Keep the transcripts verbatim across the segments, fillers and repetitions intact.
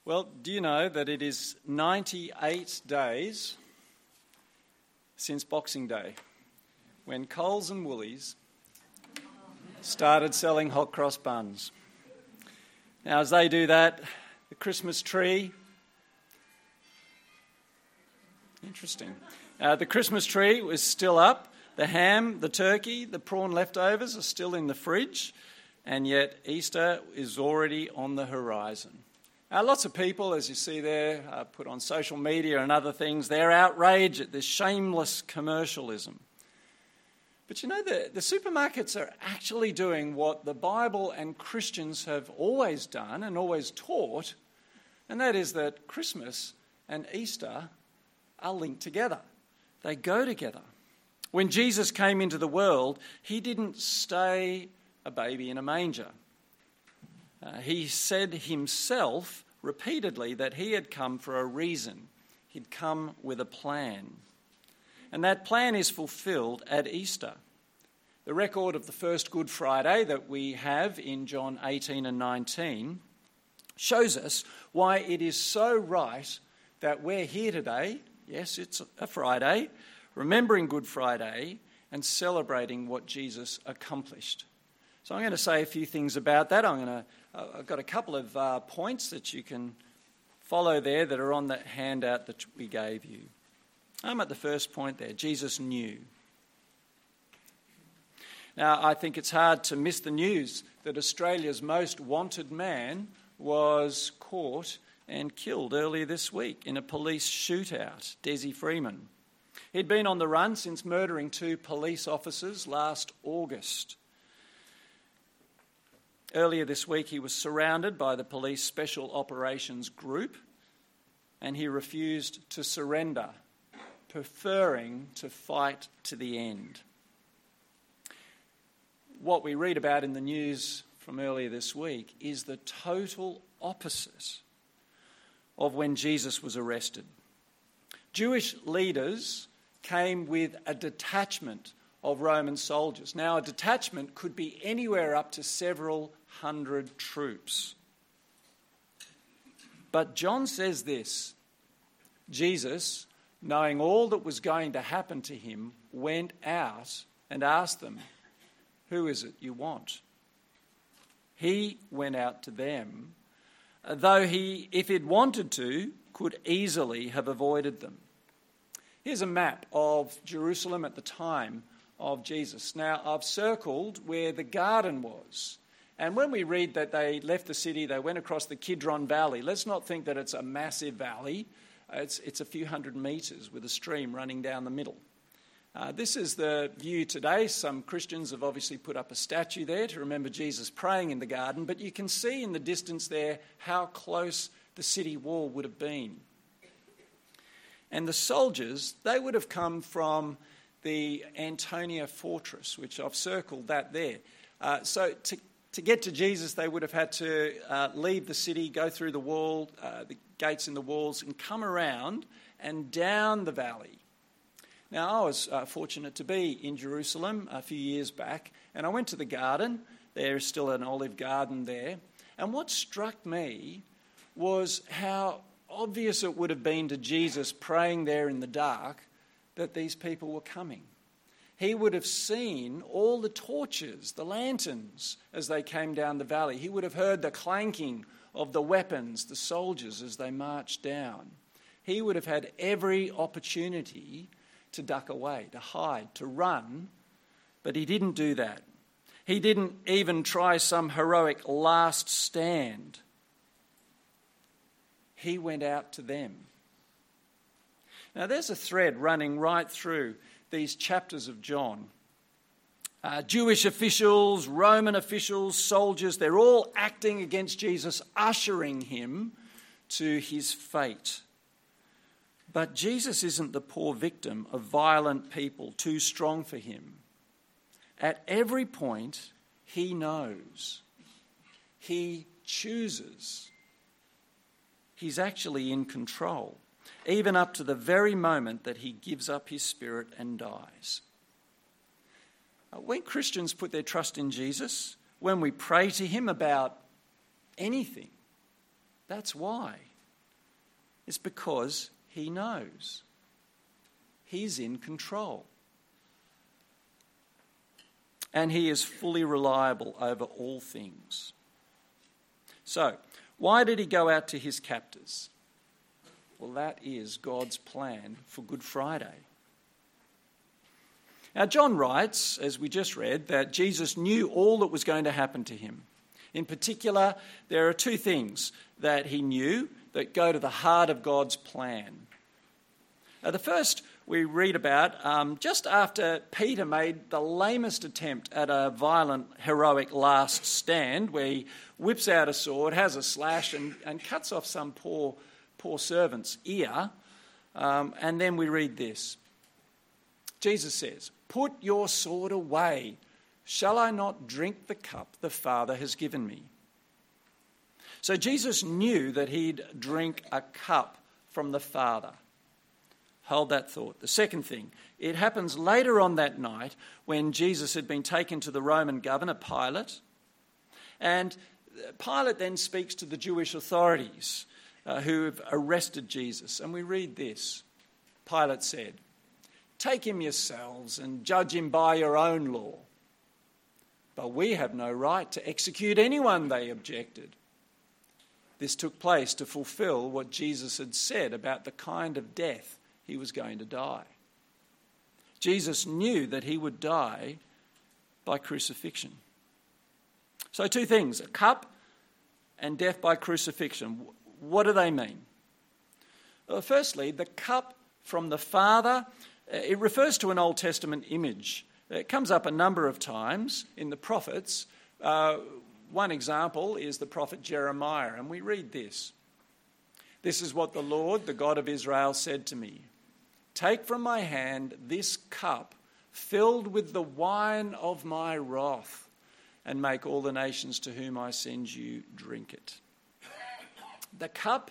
Well, do you know that it is ninety-eight days since Boxing Day, when Coles and Woolies started selling hot cross buns? Now, as they do that, the Christmas tree, interesting, uh, the Christmas tree was still up, the ham, the turkey, the prawn leftovers are still in the fridge, and yet Easter is already on the horizon. Now, lots of people, as you see there, uh, put on social media and other things, they're outraged at this shameless commercialism. But you know, the, the supermarkets are actually doing what the Bible and Christians have always done and always taught, and that is that Christmas and Easter are linked together. They go together. When Jesus came into the world, he didn't stay a baby in a manger. Uh, he said himself repeatedly that he had come for a reason. He'd come with a plan. And that plan is fulfilled at Easter. The record of the first Good Friday that we have in John eighteen and nineteen shows us why it is so right that we're here today, yes, it's a Friday, remembering Good Friday and celebrating what Jesus accomplished. So I'm going to say a few things about that. I'm going to, uh, I've got a couple of uh, points that you can follow there that are on that handout that we gave you. I'm at the first point there. Jesus knew. Now, I think it's hard to miss the news that Australia's most wanted man was caught and killed earlier this week in a police shootout, Desi Freeman. He'd been on the run since murdering two police officers last August. Earlier this week, he was surrounded by the police special operations group, and he refused to surrender, preferring to fight to the end. What we read about in the news from earlier this week is the total opposite of when Jesus was arrested. Jewish leaders came with a detachment of Roman soldiers. Now, a detachment could be anywhere up to several hundred troops. But John says this: Jesus, knowing all that was going to happen to him, went out and asked them, "Who is it you want?" He went out to them, though he, if he'd wanted to, could easily have avoided them. Here's a map of Jerusalem at the time of Jesus. Now, I've circled where the garden was. And when we read that they left the city, they went across the Kidron Valley, let's not think that it's a massive valley. It's, it's a few hundred metres with a stream running down the middle. Uh, this is the view today. Some Christians have obviously put up a statue there to remember Jesus praying in the garden, but you can see in the distance there how close the city wall would have been. And the soldiers, they would have come from the Antonia fortress, which I've circled that there. Uh, so to, to get to Jesus, they would have had to uh, leave the city, go through the wall, uh, the gates in the walls, and come around and down the valley. Now, I was uh, fortunate to be in Jerusalem a few years back, and I went to the garden. There is still an olive garden there. And what struck me was how obvious it would have been to Jesus praying there in the dark that these people were coming. He would have seen all the torches, the lanterns, as they came down the valley. He would have heard the clanking of the weapons, the soldiers, as they marched down. He would have had every opportunity to duck away, to hide, to run, but he didn't do that. He didn't even try some heroic last stand. He went out to them. Now, there's a thread running right through these chapters of John. Uh, Jewish officials, Roman officials, soldiers, they're all acting against Jesus, ushering him to his fate. But Jesus isn't the poor victim of violent people too strong for him. At every point, he knows. He chooses. He's actually in control, even up to the very moment that he gives up his spirit and dies. When Christians put their trust in Jesus, when we pray to him about anything, that's why. It's because he knows. He's in control. And he is fully reliable over all things. So, why did he go out to his captors? Well, that is God's plan for Good Friday. Now, John writes, as we just read, that Jesus knew all that was going to happen to him. In particular, there are two things that he knew that go to the heart of God's plan. Now, the first we read about um, just after Peter made the lamest attempt at a violent, heroic last stand, where he whips out a sword, has a slash, and, and cuts off some poor, poor servant's ear. Um, and then we read this. Jesus says, "Put your sword away. Shall I not drink the cup the Father has given me?" So Jesus knew that he'd drink a cup from the Father. Hold that thought. The second thing, it happens later on that night when Jesus had been taken to the Roman governor, Pilate. And Pilate then speaks to the Jewish authorities uh, who have arrested Jesus. And we read this. Pilate said, "Take him yourselves and judge him by your own law." "But we have no right to execute anyone," they objected. This took place to fulfill what Jesus had said about the kind of death he was going to die. Jesus knew that he would die by crucifixion. So two things, a cup and death by crucifixion. What do they mean? Well, firstly, the cup from the Father, it refers to an Old Testament image. It comes up a number of times in the prophets. Uh, one example is the prophet Jeremiah, and we read this. "This is what the Lord, the God of Israel, said to me. Take from my hand this cup filled with the wine of my wrath, and make all the nations to whom I send you drink it." The cup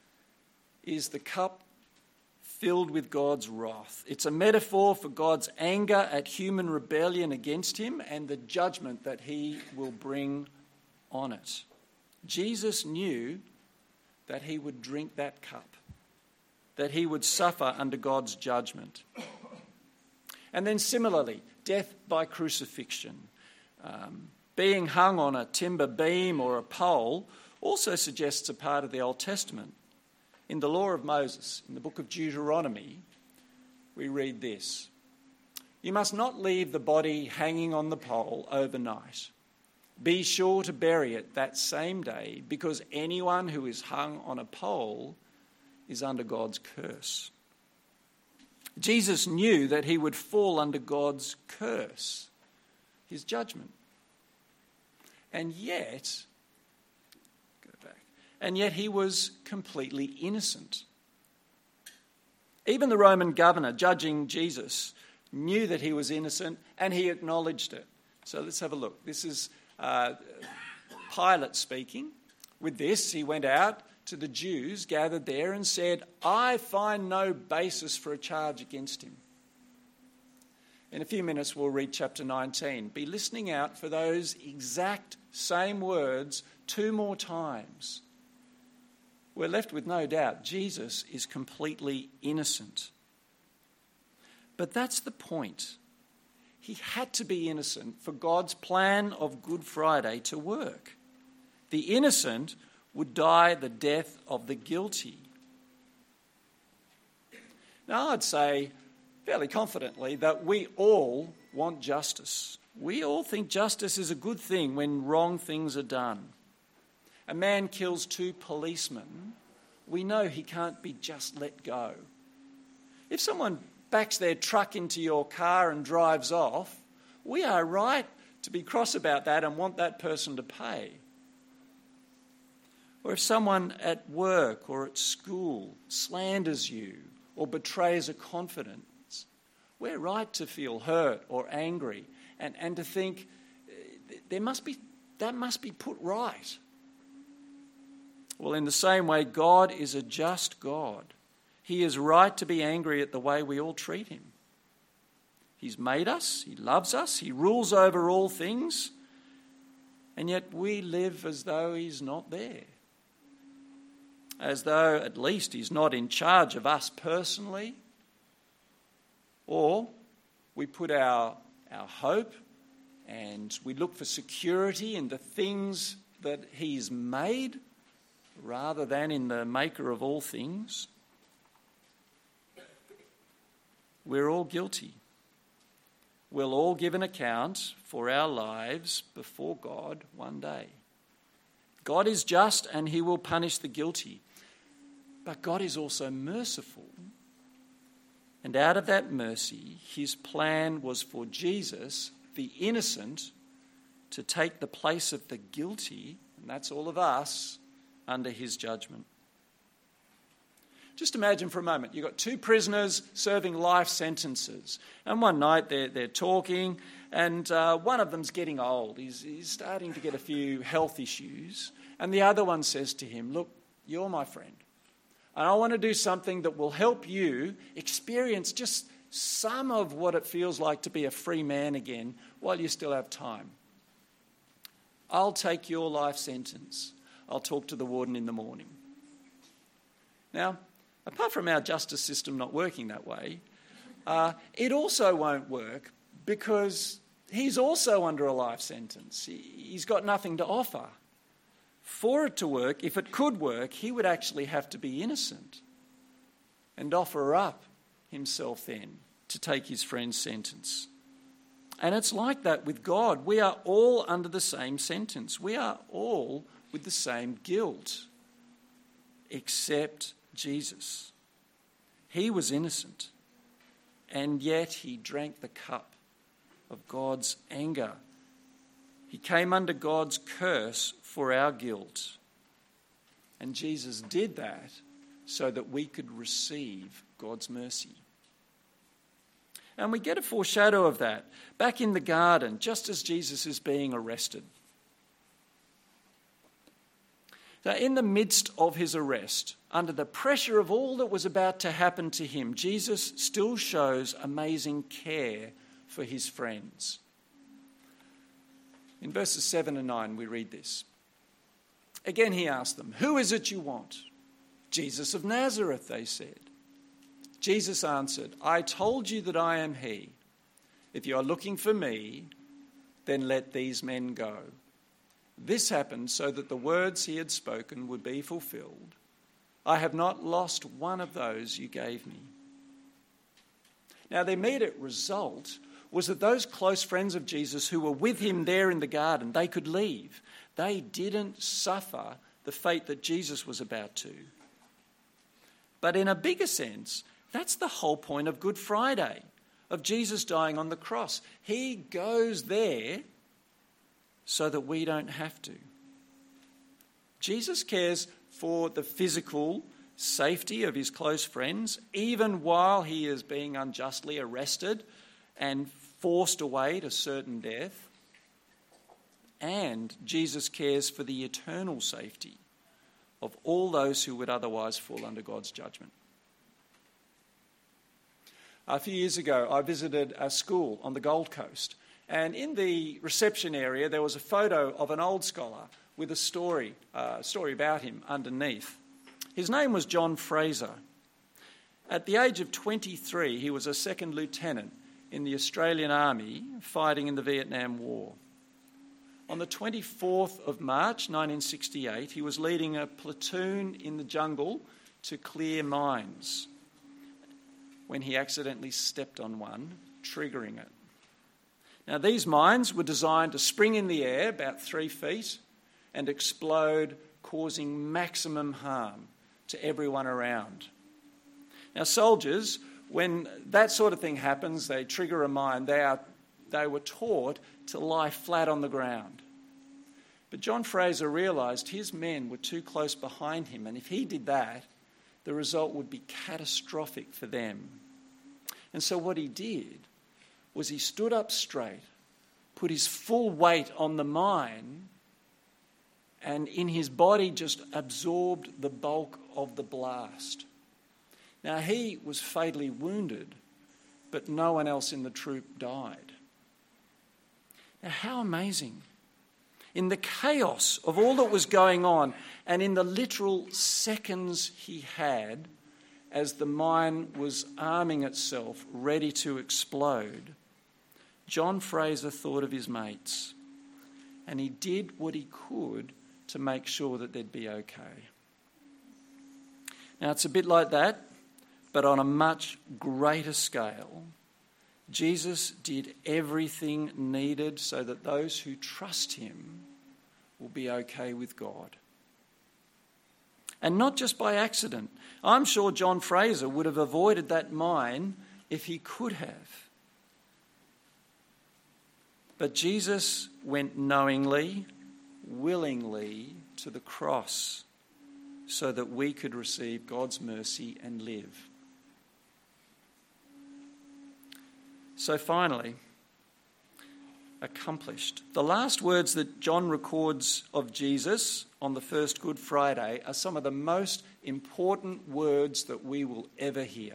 is the cup filled with God's wrath. It's a metaphor for God's anger at human rebellion against him and the judgment that he will bring on it. Jesus knew that he would drink that cup, that he would suffer under God's judgment. And then similarly, death by crucifixion. Um, being hung on a timber beam or a pole also suggests a part of the Old Testament. In the law of Moses, in the book of Deuteronomy, we read this. "You must not leave the body hanging on the pole overnight. Be sure to bury it that same day, because anyone who is hung on a pole is under God's curse." Jesus knew that he would fall under God's curse, his judgment. And yet, go back, and yet he was completely innocent. Even the Roman governor judging Jesus knew that he was innocent, and he acknowledged it. So let's have a look. This is uh, Pilate speaking. With this, he went out to the Jews gathered there and said, "I find no basis for a charge against him." In a few minutes, we'll read chapter nineteen. Be listening out for those exact same words two more times. We're left with no doubt Jesus is completely innocent. But that's the point. He had to be innocent for God's plan of Good Friday to work. The innocent would die the death of the guilty. Now, I'd say fairly confidently that we all want justice. We all think justice is a good thing when wrong things are done. A man kills two policemen, we know he can't be just let go. If someone backs their truck into your car and drives off, we are right to be cross about that and want that person to pay. Or if someone at work or at school slanders you or betrays a confidence, we're right to feel hurt or angry and, and to think there must be that must be put right. Well, in the same way, God is a just God. He is right to be angry at the way we all treat him. He's made us, he loves us, he rules over all things, and yet we live as though he's not there. as though at least he's not in charge of us personally. Or we put our, our hope and we look for security in the things that he's made rather than in the maker of all things. We're all guilty. We'll all give an account for our lives before God one day. God is just and he will punish the guilty. But God is also merciful. And out of that mercy, his plan was for Jesus, the innocent, to take the place of the guilty, and that's all of us, under his judgment. Just imagine for a moment, you've got two prisoners serving life sentences. And one night they're, they're talking and uh, one of them's getting old. He's, he's starting to get a few health issues. And the other one says to him, look, you're my friend. And I want to do something that will help you experience just some of what it feels like to be a free man again while you still have time. I'll take your life sentence. I'll talk to the warden in the morning. Now, apart from our justice system not working that way, uh, it also won't work because he's also under a life sentence. He, he's got nothing to offer. For it to work, if it could work, he would actually have to be innocent and offer up himself then to take his friend's sentence. And it's like that with God. We are all under the same sentence. We are all with the same guilt, except Jesus. He was innocent, and yet he drank the cup of God's anger. He came under God's curse for our guilt. And Jesus did that so that we could receive God's mercy. And we get a foreshadow of that back in the garden, just as Jesus is being arrested. Now, in the midst of his arrest, under the pressure of all that was about to happen to him, Jesus still shows amazing care for his friends. In verses seven and nine, we read this. Again, he asked them, "Who is it you want?" "Jesus of Nazareth," they said. Jesus answered, "I told you that I am he. If you are looking for me, then let these men go." This happened so that the words he had spoken would be fulfilled. "I have not lost one of those you gave me." Now, the immediate result was that those close friends of Jesus who were with him there in the garden, they could leave. They didn't suffer the fate that Jesus was about to. But in a bigger sense, that's the whole point of Good Friday, of Jesus dying on the cross. He goes there so that we don't have to. Jesus cares for the physical safety of his close friends, even while he is being unjustly arrested and forced away to certain death. And Jesus cares for the eternal safety of all those who would otherwise fall under God's judgment. A few years ago, I visited a school on the Gold Coast, and in the reception area there was a photo of an old scholar with a story, uh, story about him underneath. His name was John Fraser. At the age of twenty-three, he was a second lieutenant in the Australian Army fighting in the Vietnam War. On the twenty-fourth of March nineteen sixty-eight, he was leading a platoon in the jungle to clear mines when he accidentally stepped on one, triggering it. Now, these mines were designed to spring in the air about three feet and explode, causing maximum harm to everyone around. Now, soldiers, when that sort of thing happens, they trigger a mine, they are, they were taught to lie flat on the ground. But John Fraser realised his men were too close behind him, and if he did that, the result would be catastrophic for them. And so what he did was he stood up straight, put his full weight on the mine, and in his body just absorbed the bulk of the blast. Now, he was fatally wounded, but no one else in the troop died. Now, how amazing. in the chaos of all that was going on, and in the literal seconds he had as the mine was arming itself, ready to explode, John Fraser thought of his mates, and he did what he could to make sure that they'd be okay. Now, it's a bit like that, but on a much greater scale. Jesus did everything needed so that those who trust him will be okay with God. And not just by accident. I'm sure John Fraser would have avoided that mine if he could have. But Jesus went knowingly, willingly to the cross so that we could receive God's mercy and live. So finally, accomplished. The last words that John records of Jesus on the first Good Friday are some of the most important words that we will ever hear.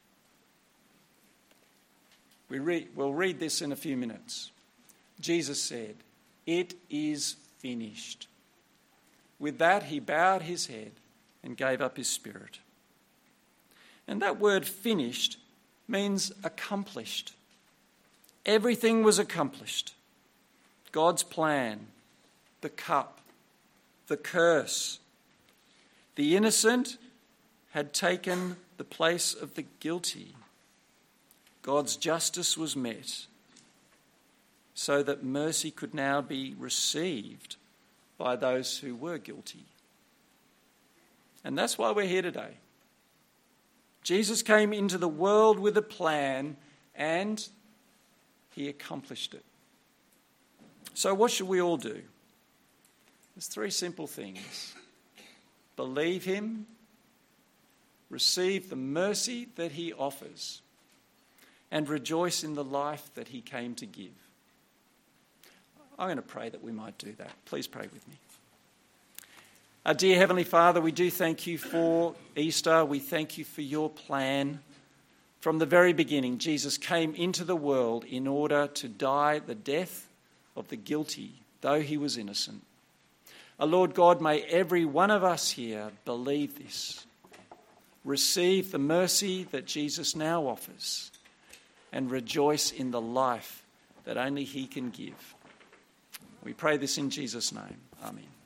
We read, we'll read this in a few minutes. Jesus said, "It is finished." With that, he bowed his head and gave up his spirit. And that word finished means accomplished. Everything was accomplished. God's plan, the cup, the curse. The innocent had taken the place of the guilty. God's justice was met so that mercy could now be received by those who were guilty. And that's why we're here today. Jesus came into the world with a plan and he accomplished it. So what should we all do? There's three simple things. Believe him, receive the mercy that he offers, and rejoice in the life that he came to give. I'm going to pray that we might do that. Please pray with me. Our dear Heavenly Father, we do thank you for Easter. We thank you for your plan. From the very beginning, Jesus came into the world in order to die the death of the guilty, though he was innocent. O Lord God, may every one of us here believe this, receive the mercy that Jesus now offers, and rejoice in the life that only he can give. We pray this in Jesus' name. Amen.